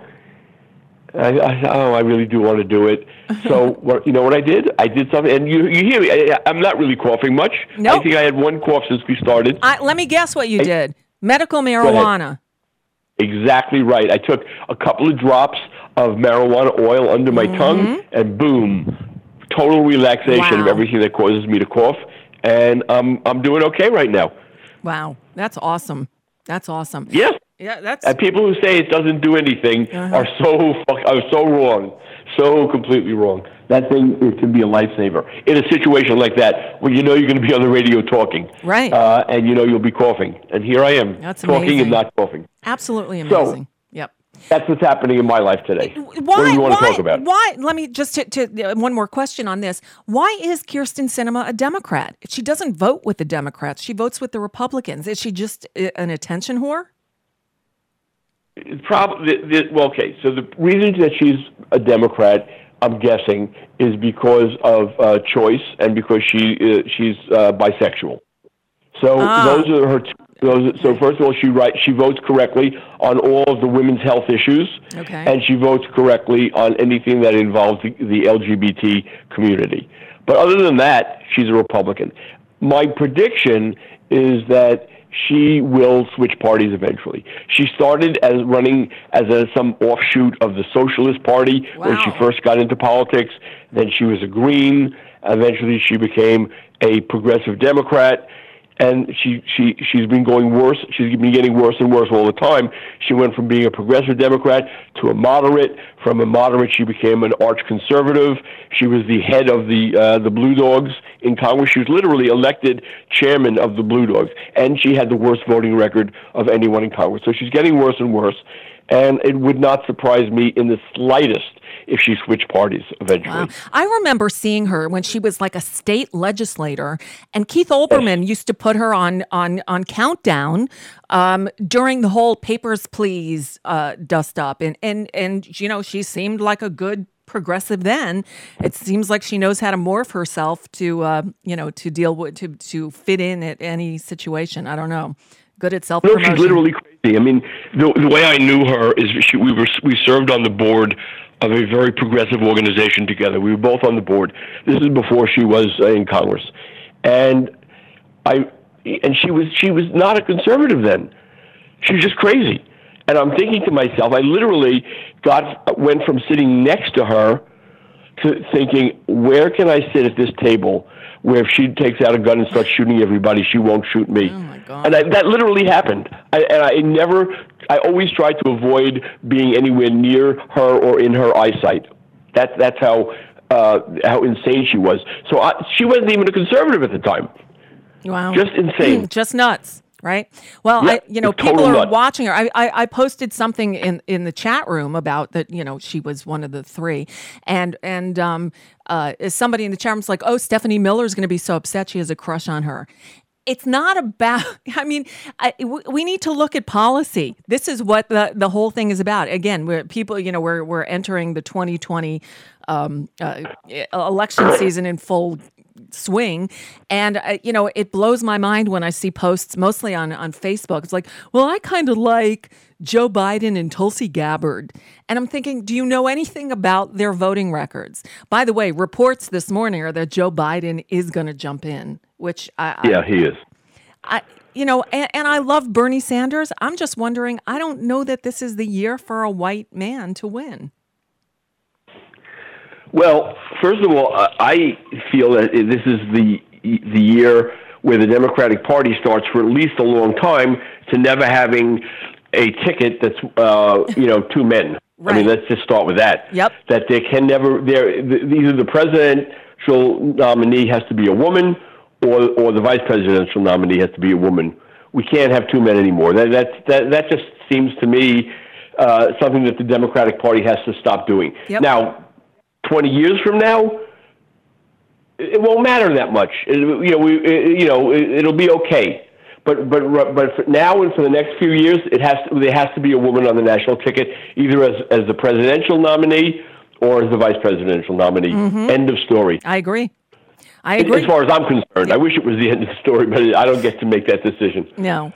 I really do want to do it. So you know what I did? I did something, and you hear me. I'm not really coughing much. Nope. I think I had one cough since we started. Let me guess what you did. Medical marijuana. Exactly right. I took a couple of drops of marijuana oil under my tongue, and boom, total relaxation of everything that causes me to cough. And I'm doing okay right now. Wow, that's awesome. That's awesome. Yes. Yeah, that's. And people who say it doesn't do anything are so wrong, so completely wrong. That thing, it can be a lifesaver in a situation like that where you know you're going to be on the radio talking, right? And you know you'll be coughing. And here I am, talking and not coughing. Absolutely amazing. So, yep. That's what's happening in my life today. Why? What do you want to talk about? Why? Let me just one more question on this. Why is Kyrsten Sinema a Democrat? She doesn't vote with the Democrats. She votes with the Republicans. Is she just an attention whore? Okay. So the reason that she's a Democrat, I'm guessing, is because of choice and because she's bisexual. So those are her. So first of all, she votes correctly on all of the women's health issues, and she votes correctly on anything that involves the LGBT community. But other than that, she's a Republican. My prediction is that she will switch parties eventually. She started as running as some offshoot of the Socialist Party when she first got into politics. Then she was a Green. Eventually, she became a progressive Democrat. And she's been going worse. She's been getting worse and worse all the time. She went from being a progressive Democrat to a moderate. From a moderate, she became an arch conservative. She was the head of the Blue Dogs in Congress. She was literally elected chairman of the Blue Dogs, and she had the worst voting record of anyone in Congress. So she's getting worse and worse. And it would not surprise me in the slightest if she switched parties eventually. Wow. I remember seeing her when she was like a state legislator, and Keith Olbermann used to put her on Countdown during the whole Papers, Please dust up. And you know, she seemed like a good progressive then. It seems like she knows how to morph herself to to deal with, to fit in at any situation. I don't know. Good at self-promotion. No, she's literally crazy. I mean, the way I knew her is we served on the board of a very progressive organization together. We were both on the board. This is before she was in Congress, and she was not a conservative then. She was just crazy. And I'm thinking to myself, I literally went from sitting next to her to thinking, where can I sit at this table where if she takes out a gun and starts shooting everybody, she won't shoot me. Oh my God. And that literally happened. I always tried to avoid being anywhere near her or in her eyesight. That's how insane she was. So she wasn't even a conservative at the time. Wow. Just insane. Just nuts. Right. Well, yeah, people are nuts. watching her. I posted something in the chat room about that. She was one of the three, and somebody in the chat room's like, "Oh, Stephanie Miller's going to be so upset. She has a crush on her." It's not about. I mean, we need to look at policy. This is what the whole thing is about. Again, we're entering the 2020 election season in full swing, and it blows my mind when I see posts mostly on Facebook. It's like, well, I kind of like Joe Biden and Tulsi Gabbard, and I'm thinking, do you know anything about their voting records? By the way, reports this morning are that Joe Biden is going to jump in, which he is. And I love Bernie Sanders. I'm just wondering, I don't know that this is the year for a white man to win. Well, first of all, I feel that this is the year where the Democratic Party starts for at least a long time to never having a ticket that's two men. Right. I mean, let's just start with that. Yep. That there can never either the presidential nominee has to be a woman or the vice presidential nominee has to be a woman. We can't have two men anymore. That just seems to me something that the Democratic Party has to stop doing. Yep. Now, 20 years from now, it won't matter that much. It'll be okay. But for now and for the next few years, there has to be a woman on the national ticket, either as the presidential nominee or as the vice presidential nominee. Mm-hmm. End of story. I agree. As far as I'm concerned, I wish it was the end of the story, but I don't get to make that decision. No.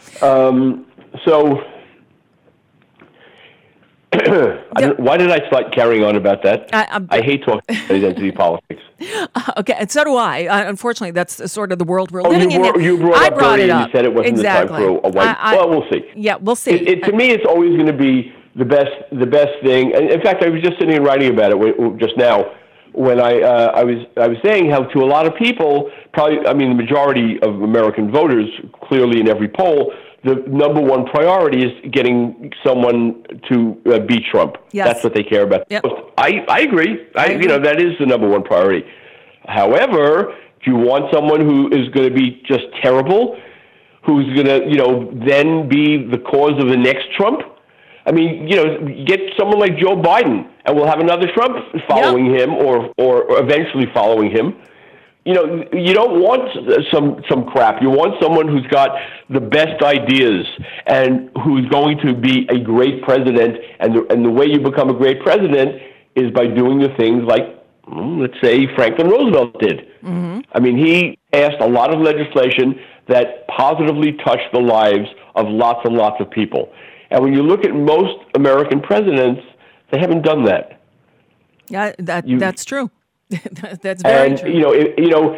Why did I start carrying on about that? I hate talking about identity politics. Okay, and so do I. Unfortunately, that's sort of the world we're living in. You brought it up. You said it wasn't exactly. the time for a white. Well, we'll see. Yeah, we'll see. To me, it's always going to be the best thing. And in fact, I was just sitting and writing about it just now when I was saying how to a lot of people, probably, I mean, the majority of American voters, clearly in every poll, the number one priority is getting someone to beat Trump. Yes. That's what they care about. Yep. I agree. That is the number one priority. However, do you want someone who is going to be just terrible, who's going to, then be the cause of the next Trump? I mean, get someone like Joe Biden, and we'll have another Trump following him, or eventually following him. You don't want some crap. You want someone who's got the best ideas and who's going to be a great president. And the way you become a great president is by doing the things like, let's say, Franklin Roosevelt did. Mm-hmm. I mean, he passed a lot of legislation that positively touched the lives of lots and lots of people. And when you look at most American presidents, they haven't done that. Yeah, that's true. That's very true.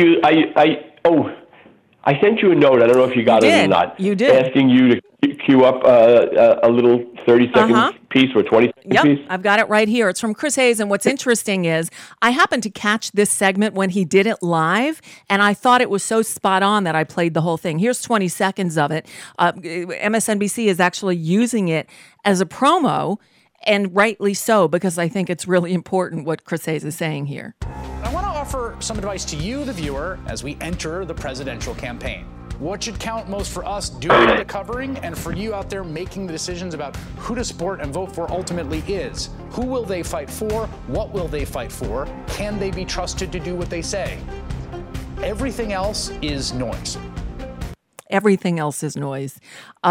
I sent you a note. I don't know if you got it or not. You did. Asking you to queue up a little 30-second piece or 20-second piece. I've got it right here. It's from Chris Hayes, and what's interesting is I happened to catch this segment when he did it live, and I thought it was so spot on that I played the whole thing. Here's 20 seconds of it. MSNBC is actually using it as a promo, and rightly so, because I think it's really important what Chris Hayes is saying here. I want to offer some advice to you, the viewer, as we enter the presidential campaign. What should count most for us doing the covering and for you out there making the decisions about who to support and vote for ultimately is who will they fight for? What will they fight for? Can they be trusted to do what they say? Everything else is noise. Everything else is noise.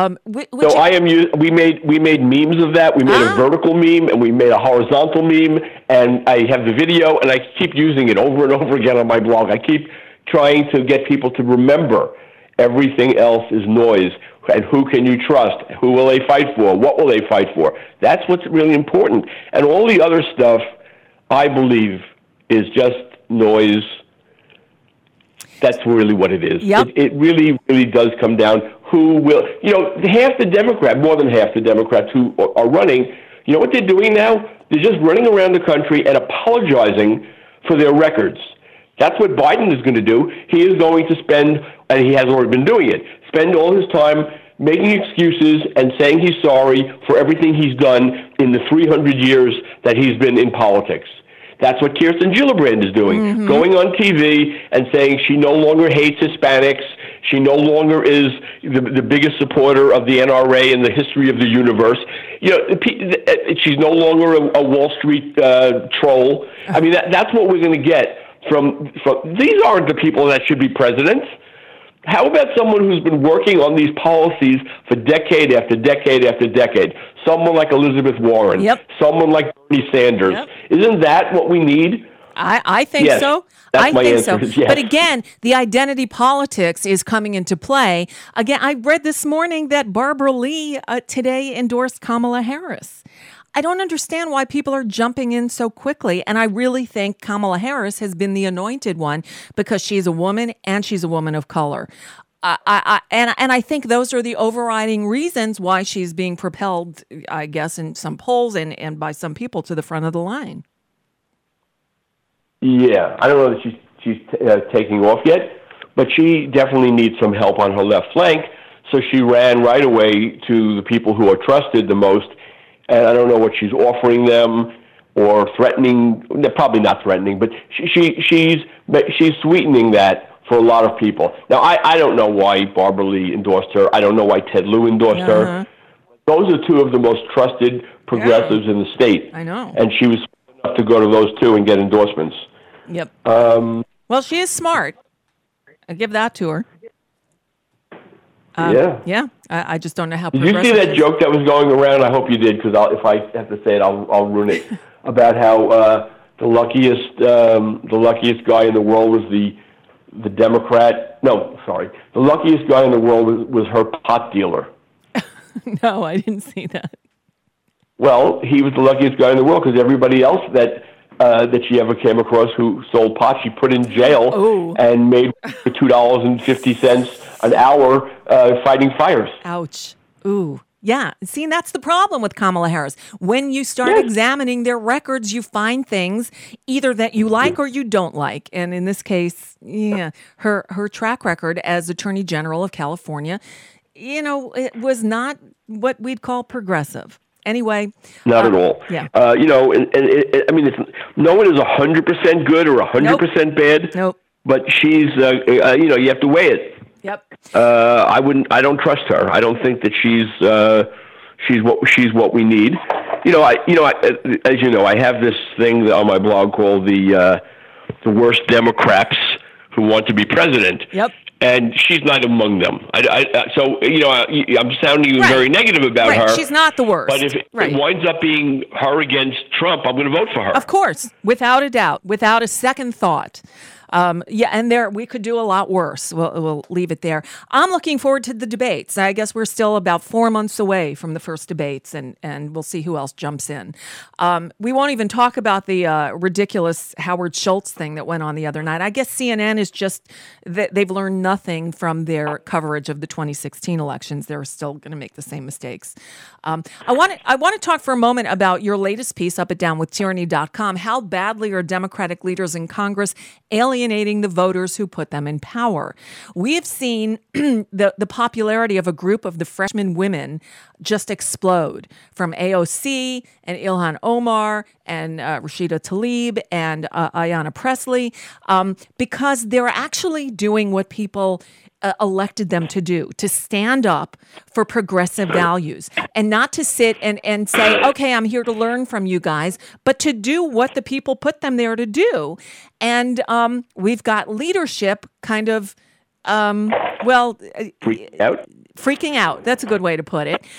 We made memes of that. We made a vertical meme and we made a horizontal meme, and I have the video, and I keep using it over and over again on my blog. I keep trying to get people to remember everything else is noise. And who can you trust? Who will they fight for? What will they fight for? That's what's really important. And all the other stuff, I believe, is just noise. That's really what it is. Yep. It really, really does come down who will, half the Democrats, more than half the Democrats who are running, you know what they're doing now? They're just running around the country and apologizing for their records. That's what Biden is going to do. He is going to spend, and he has already been doing it, spend all his time making excuses and saying he's sorry for everything he's done in the 300 years that he's been in politics. That's what Kirsten Gillibrand is doing, going on TV and saying she no longer hates Hispanics. She no longer is the biggest supporter of the NRA in the history of the universe. You know, she's no longer a Wall Street troll. I mean, that's what we're going to get from. These aren't the people that should be presidents. How about someone who's been working on these policies for decade after decade after decade? Someone like Elizabeth Warren. Someone like Bernie Sanders. Isn't that what we need? I think yes, so. I think so. Yes. But again, the identity politics is coming into play. Again, I read this morning that Barbara Lee today endorsed Kamala Harris. I don't understand why people are jumping in so quickly. And I really think Kamala Harris has been the anointed one because she's a woman and she's a woman of color. And I think those are the overriding reasons why she's being propelled, I guess, in some polls and by some people to the front of the line. Yeah, I don't know that she's taking off yet, but she definitely needs some help on her left flank. So she ran right away to the people who are trusted the most. And I don't know what she's offering them or threatening. Probably not threatening, but she's sweetening that for a lot of people. Now, I don't know why Barbara Lee endorsed her. I don't know why Ted Lieu endorsed her. Those are two of the most trusted progressives in the state. I know. And she was smart enough to go to those two and get endorsements. Yep. Well, she is smart. I give that to her. Yeah. I just don't know how. Did you see that joke that was going around? I hope you did, because if I have to say it, I'll ruin it. About how the luckiest guy in the world was the Democrat. No, sorry, the luckiest guy in the world was her pot dealer. No, I didn't see that. Well, he was the luckiest guy in the world because everybody else that she ever came across who sold pot, she put in jail and made $2.50 an hour fighting fires. Ouch. Ooh. Yeah. See, that's the problem with Kamala Harris. When you start examining their records, you find things either that you like or you don't like. And in this case, her track record as Attorney General of California, it was not what we'd call progressive. Anyway. Not at all. Yeah. I mean, no one is 100% good or 100% bad. Nope. But she's, you have to weigh it. Yep. I don't trust her. I don't think that she's what we need. As you know, I have this thing on my blog called the worst Democrats who want to be president. Yep. And she's not among them. So I'm sounding very negative about her. She's not the worst. But if it winds up being her against Trump, I'm going to vote for her. Of course, without a doubt, without a second thought. And we could do a lot worse. We'll leave it there. I'm looking forward to the debates. I guess we're still about 4 months away from the first debates, and we'll see who else jumps in. We won't even talk about the ridiculous Howard Schultz thing that went on the other night. I guess CNN is just they've learned nothing from their coverage of the 2016 elections. They're still going to make the same mistakes. I want to talk for a moment about your latest piece up at downwithtyranny.com. How badly are Democratic leaders in Congress alienating the voters who put them in power? We have seen the popularity of a group of the freshman women just explode, from AOC and Ilhan Omar and Rashida Tlaib and Ayanna Pressley, because they're actually doing what people elected them to do, to stand up for progressive values and not to sit and say, okay, I'm here to learn from you guys, but to do what the people put them there to do. And we've got leadership kind of, freaking out. That's a good way to put it.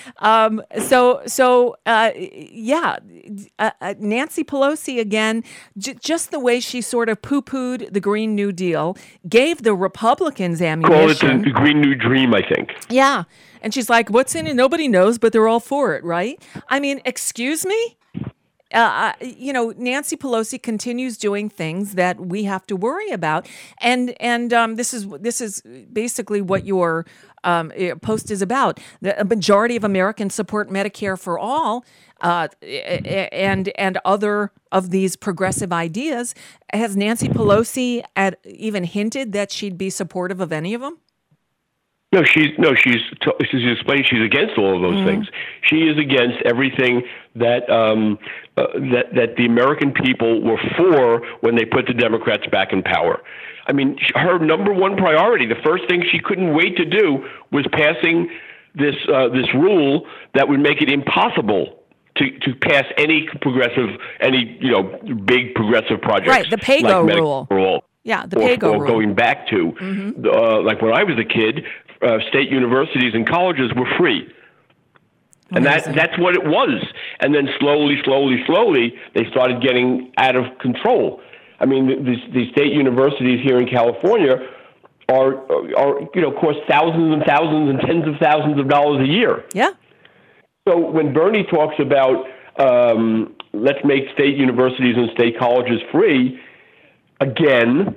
Nancy Pelosi, again, just the way she sort of poo-pooed the Green New Deal, gave the Republicans ammunition. Call it the Green New Dream, I think. Yeah. And she's like, what's in it? Nobody knows, but they're all for it, right? I mean, excuse me? Nancy Pelosi continues doing things that we have to worry about, and this is basically what your post is about. A majority of Americans support Medicare for all, and other of these progressive ideas. Has Nancy Pelosi even hinted that she'd be supportive of any of them? No, she's explained she's against all of those things. She is against everything that that the American people were for when they put the Democrats back in power. I mean, her number one priority, the first thing she couldn't wait to do, was passing this rule that would make it impossible to pass any big progressive projects. Right, the PAYGO rule. Yeah, the PAYGO rule. Or going back to, like when I was a kid, state universities and colleges were free. And that's what it was. And then slowly, they started getting out of control. I mean, the state universities here in California are cost thousands and thousands and tens of thousands of dollars a year. Yeah. So when Bernie talks about let's make state universities and state colleges free, again,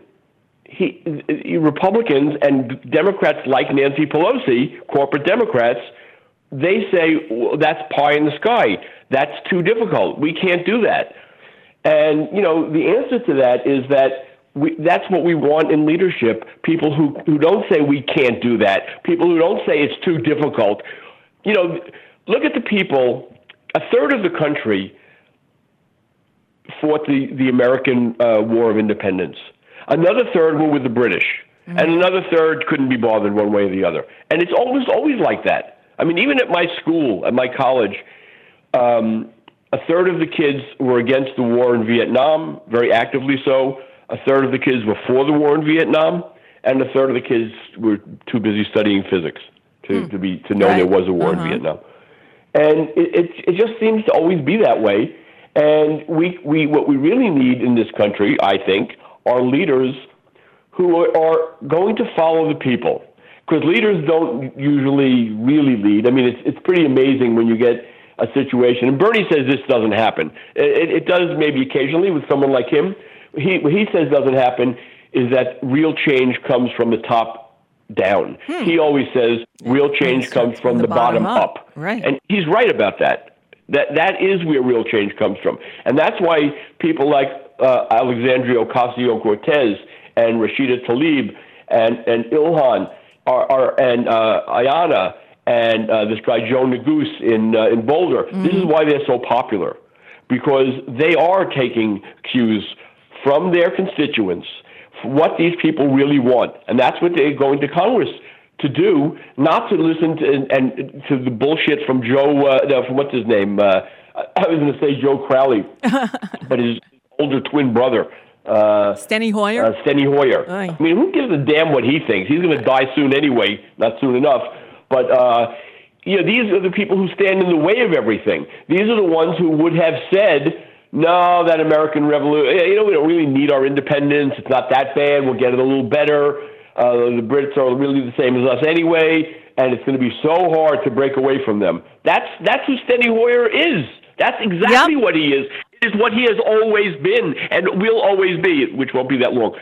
Republicans and Democrats like Nancy Pelosi, corporate Democrats, they say, well, that's pie in the sky. That's too difficult. We can't do that. And, the answer to that is that that's what we want in leadership, people who don't say we can't do that, people who don't say it's too difficult. Look at the people. A third of the country fought the American War of Independence. Another third were with the British. And another third couldn't be bothered one way or the other. And it's always like that. I mean, even at my school, at my college, a third of the kids were against the war in Vietnam, very actively so. A third of the kids were for the war in Vietnam, and a third of the kids were too busy studying physics to know there was a war in Vietnam. And it just seems to always be that way. And what we really need in this country, I think, are leaders who are going to follow the people. Because leaders don't usually really lead. I mean, it's pretty amazing when you get a situation. And Bernie says this doesn't happen. It does maybe occasionally with someone like him. What he says doesn't happen is that real change comes from the top down. He always says real change comes from the bottom up. Right. And he's right about that. That is where real change comes from. And that's why people like Alexandria Ocasio-Cortez and Rashida Tlaib and Ilhan and Ayanna and this guy Joe Neguse in Boulder. This is why they're so popular, because they are taking cues from their constituents, what these people really want, and that's what they're going to Congress to do, not to listen to the bullshit from Joe. From what's his name? I was going to say Joe Crowley, but his older twin brother. Steny Hoyer? Steny Hoyer. Aye. I mean, who gives a damn what he thinks? He's going to die soon anyway, not soon enough. But, these are the people who stand in the way of everything. These are the ones who would have said, no, that American Revolution, we don't really need our independence. It's not that bad. We'll get it a little better. The Brits are really the same as us anyway, and it's going to be so hard to break away from them. That's who Steny Hoyer is. That's exactly what he is. Is what he has always been and will always be, which won't be that long.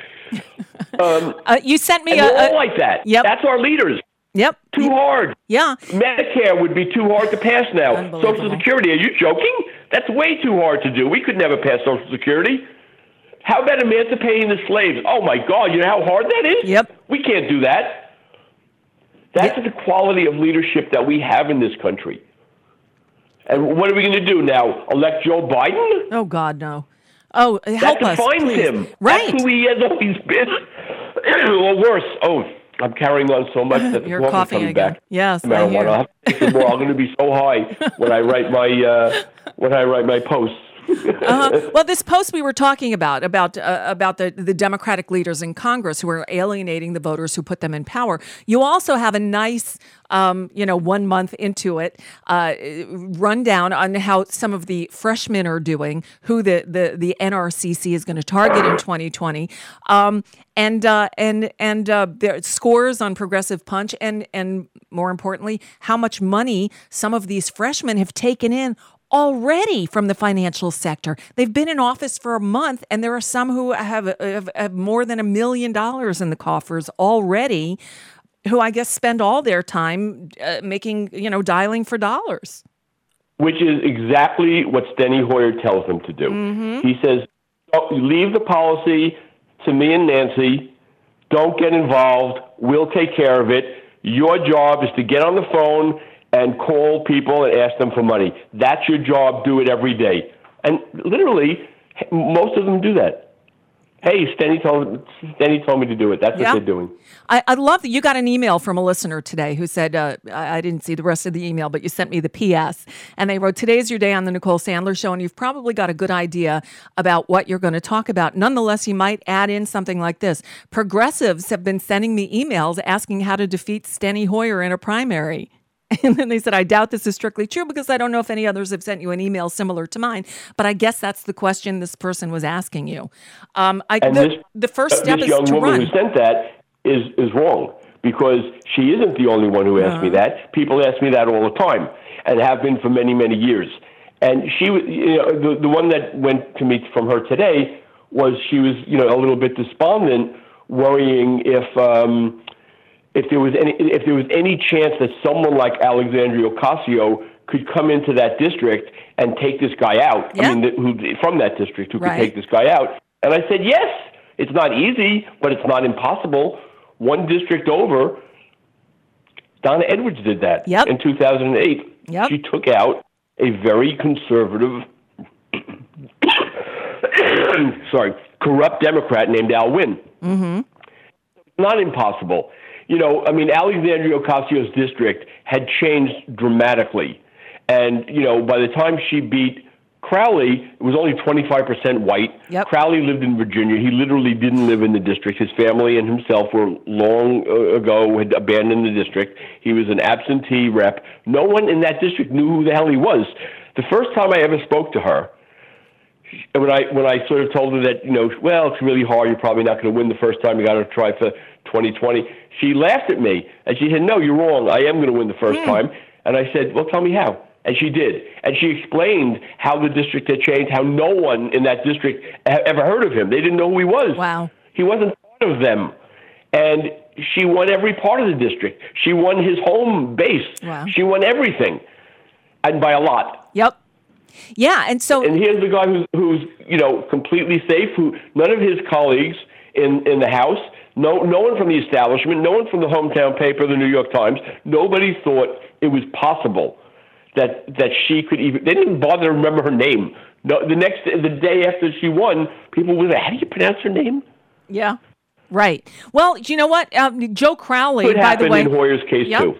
You sent me all like that. Yep. That's our leaders. Yep. Too hard. Yeah. Medicare would be too hard to pass now. Social Security, are you joking? That's way too hard to do. We could never pass Social Security. How about emancipating the slaves? Oh, my God, you know how hard that is? Yep. We can't do that. That's the quality of leadership that we have in this country. And what are we going to do now? Elect Joe Biden? Oh, God, no. Oh, help us, That defines please. him. Right. That's who he has always been. Or worse. Oh, I'm carrying on so much that the You're cough is coughing coming again. back. Yes, I Marijuana. hear. I'll have to take some more. I'm going to be so high when I write my posts. Well, this post we were talking about the Democratic leaders in Congress who are alienating the voters who put them in power. You also have a nice, 1 month into it, rundown on how some of the freshmen are doing, who the NRCC is going to target in 2020, and their scores on Progressive Punch, and more importantly, how much money some of these freshmen have taken in already from the financial sector. They've been in office for a month, and there are some who have more than $1 million in the coffers already, who I guess spend all their time dialing for dollars. Which is exactly what Steny Hoyer tells them to do. Mm-hmm. He says, leave the policy to me and Nancy. Don't get involved. We'll take care of it. Your job is to get on the phone and call people and ask them for money. That's your job. Do it every day. And literally, most of them do that. Hey, Steny told me to do it. That's what they're doing. I love that you got an email from a listener today who said, I didn't see the rest of the email, but you sent me the PS. And they wrote, today's your day on the Nicole Sandler Show, and you've probably got a good idea about what you're going to talk about. Nonetheless, you might add in something like this. Progressives have been sending me emails asking how to defeat Steny Hoyer in a primary. And then they said, I doubt this is strictly true because I don't know if any others have sent you an email similar to mine. But I guess that's the question this person was asking you. The first step is to run. This young woman who sent that is wrong because she isn't the only one who asked me that. People ask me that all the time and have been for many, many years. And she was, the one that went to me from her today was she was, a little bit despondent, worrying if there was any chance that someone like Alexandria Ocasio could come into that district and take this guy out. Yeah. I mean, from that district who could take this guy out. And I said, yes, it's not easy, but it's not impossible. One district over, Donna Edwards did that in 2008. Yep. She took out a very conservative, corrupt Democrat named Al Wynn. Mm-hmm. Not impossible. Alexandria Ocasio's district had changed dramatically. And, by the time she beat Crowley, it was only 25% white. Yep. Crowley lived in Virginia. He literally didn't live in the district. His family and himself were long ago had abandoned the district. He was an absentee rep. No one in that district knew who the hell he was. The first time I ever spoke to her, when I sort of told her that, it's really hard. You're probably not going to win the first time. You got to try for 2020. She laughed at me and she said, no, you're wrong. I am going to win the first time. And I said, well, tell me how. And she did. And she explained how the district had changed, how no one in that district ever heard of him. They didn't know who he was. Wow. He wasn't part of them. And she won every part of the district. She won his home base. Wow. She won everything. And by a lot. Yep. Yeah, and here's the guy who's completely safe. Who none of his colleagues in the House, no one from the establishment, no one from the hometown paper, the New York Times, nobody thought it was possible that she could even. They didn't bother to remember her name. No, the day after she won, people were like, "How do you pronounce her name?" Yeah, right. Well, you know what, Joe Crowley. Could by the way, in Hoyer's case too.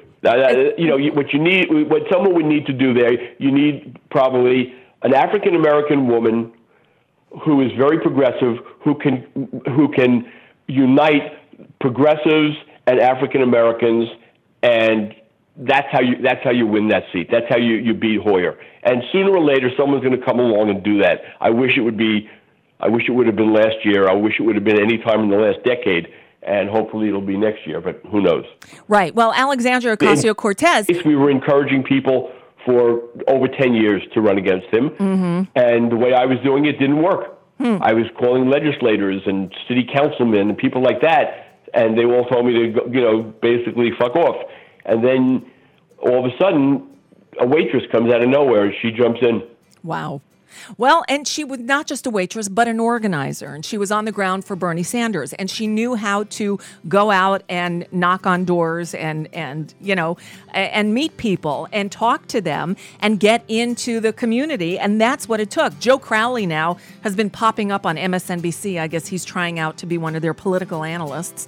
What someone would need to do there, you need probably an African American woman who is very progressive, who can unite progressives and African Americans, and that's how you win that seat. That's how you beat Hoyer. And sooner or later, someone's going to come along and do that. I wish it would have been last year. I wish it would have been any time in the last decade. And hopefully it'll be next year, but who knows? Right. Well, Alexandria Ocasio-Cortez. We were encouraging people for over 10 years to run against him. Mm-hmm. And the way I was doing it didn't work. I was calling legislators and city councilmen and people like that, and they all told me to, basically fuck off. And then all of a sudden, a waitress comes out of nowhere and she jumps in. Wow. Well, and she was not just a waitress, but an organizer. And she was on the ground for Bernie Sanders. And she knew how to go out and knock on doors and meet people and talk to them and get into the community. And that's what it took. Joe Crowley now has been popping up on MSNBC. I guess he's trying out to be one of their political analysts.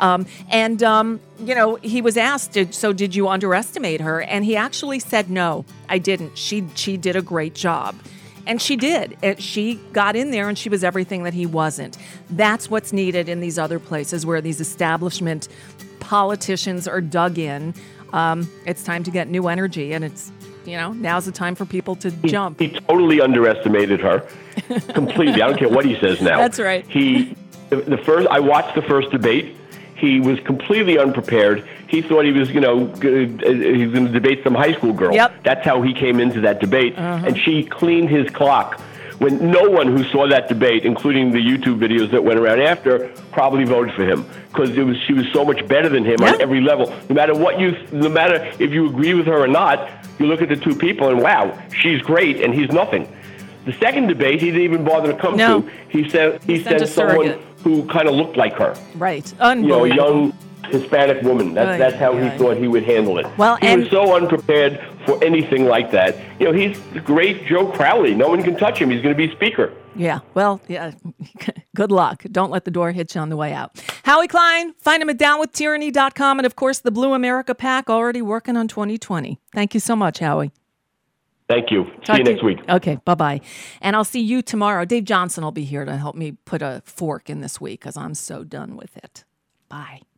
He was asked, so did you underestimate her? And he actually said, no, I didn't. She did a great job. And she did. She got in there and she was everything that he wasn't. That's what's needed in these other places where these establishment politicians are dug in. It's time to get new energy, and it's, now's the time for people to jump. He totally underestimated her. Completely. I don't care what he says now. That's right. I watched the first debate. He was completely unprepared. He thought he was, he's going to debate some high school girl. Yep. That's how he came into that debate. And she cleaned his clock. When no one who saw that debate, including the YouTube videos that went around after, probably voted for him because she was so much better than him on every level. No matter if you agree with her or not, you look at the two people and wow, she's great and he's nothing. The second debate, he didn't even bother to come to. He sent someone who kind of looked like her. Right, unbelievable. A young Hispanic woman. That's how he thought he would handle it. Well, he was so unprepared for anything like that. He's the great Joe Crowley. No one can touch him. He's going to be speaker. Yeah, well, yeah. Good luck. Don't let the door hit you on the way out. Howie Klein, find him at downwithtyranny.com. And, of course, the Blue America PAC already working on 2020. Thank you so much, Howie. Thank you. See you next week. Okay, bye-bye. And I'll see you tomorrow. Dave Johnson will be here to help me put a fork in this week because I'm so done with it. Bye.